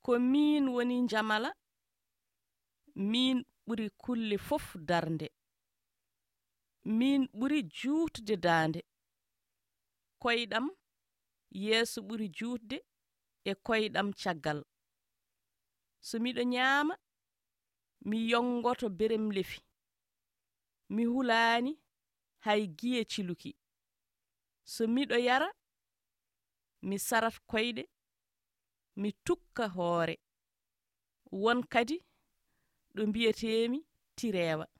ko min woni jamala, min ɓuri kulle fof darnde. Min ɓuri juutde daande. Koyɗam yeeso ɓuri juutde e koyɗam caggal. So miɗo ñaama, mi yongoto berem lefi. Mi hulaani hay giye ciluki. So miɗo yara, mi sarat koyɗe, mi tukka hoore. Won kadi ɗo mbiyetemi tirewa.